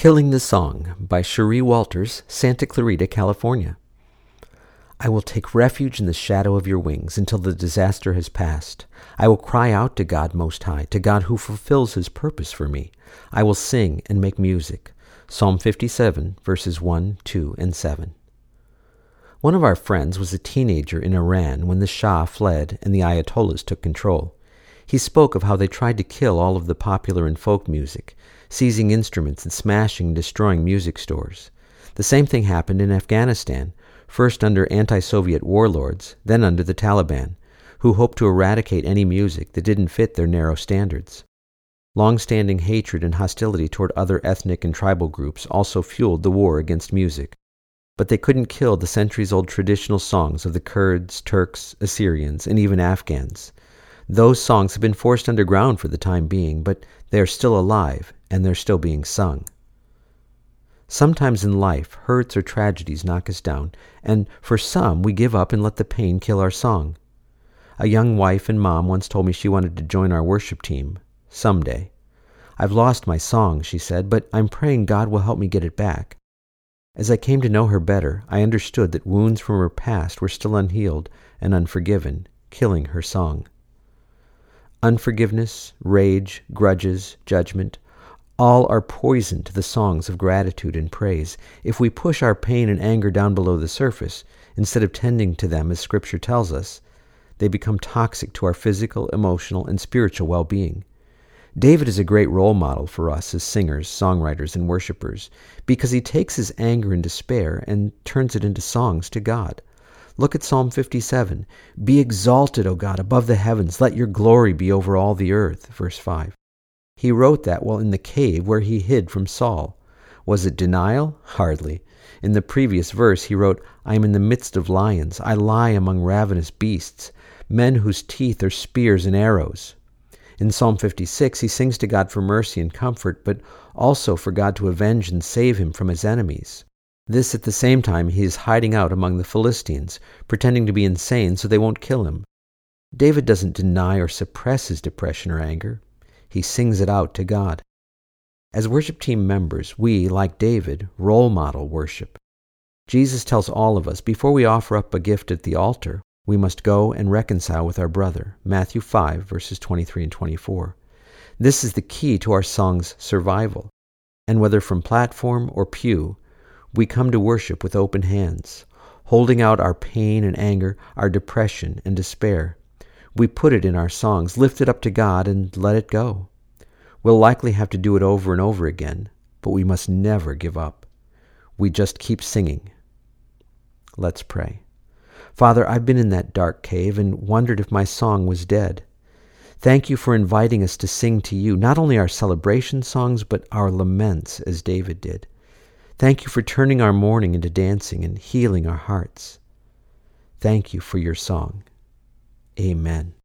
Killing the Song by Cherie Walters, Santa Clarita, California. I will take refuge in the shadow of your wings until the disaster has passed. I will cry out to God Most High, to God who fulfills His purpose for me. I will sing and make music. Psalm 57, verses 1, 2, and 7. One of our friends was a teenager in Iran when the Shah fled and the Ayatollahs took control. He spoke of how they tried to kill all of the popular and folk music, seizing instruments and smashing and destroying music stores. The same thing happened in Afghanistan, first under anti-Soviet warlords, then under the Taliban, who hoped to eradicate any music that didn't fit their narrow standards. Long-standing hatred and hostility toward other ethnic and tribal groups also fueled the war against music. But they couldn't kill the centuries-old traditional songs of the Kurds, Turks, Assyrians, and even Afghans. Those songs have been forced underground for the time being, but they are still alive, and they're still being sung. Sometimes in life, hurts or tragedies knock us down, and for some, we give up and let the pain kill our song. A young wife and mom once told me she wanted to join our worship team, someday. I've lost my song, she said, but I'm praying God will help me get it back. As I came to know her better, I understood that wounds from her past were still unhealed and unforgiven, killing her song. Unforgiveness, rage, grudges, judgment, all are poison to the songs of gratitude and praise. If we push our pain and anger down below the surface, instead of tending to them as Scripture tells us, they become toxic to our physical, emotional, and spiritual well-being. David is a great role model for us as singers, songwriters, and worshipers, because he takes his anger and despair and turns it into songs to God. Look at Psalm 57. Be exalted, O God, above the heavens. Let your glory be over all the earth. Verse 5. He wrote that while in the cave where he hid from Saul. Was it denial? Hardly. In the previous verse he wrote, I am in the midst of lions. I lie among ravenous beasts, men whose teeth are spears and arrows. In Psalm 56 he sings to God for mercy and comfort, but also for God to avenge and save him from his enemies. This at the same time he is hiding out among the Philistines, pretending to be insane so they won't kill him. David doesn't deny or suppress his depression or anger. He sings it out to God. As worship team members, we, like David, role model worship. Jesus tells all of us, before we offer up a gift at the altar, we must go and reconcile with our brother. Matthew 5, verses 23 and 24. This is the key to our song's survival. And whether from platform or pew, we come to worship with open hands, holding out our pain and anger, our depression and despair. We put it in our songs, lift it up to God, and let it go. We'll likely have to do it over and over again, but we must never give up. We just keep singing. Let's pray. Father, I've been in that dark cave and wondered if my song was dead. Thank you for inviting us to sing to you, not only our celebration songs, but our laments, as David did. Thank you for turning our mourning into dancing and healing our hearts. Thank you for your song. Amen.